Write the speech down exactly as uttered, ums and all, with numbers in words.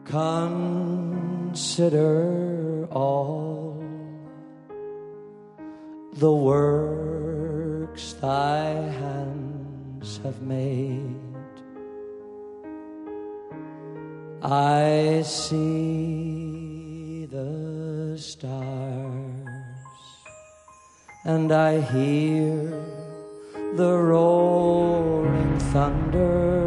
Consider all the works thy hands have made. I see the stars, and I hear the rolling thunder.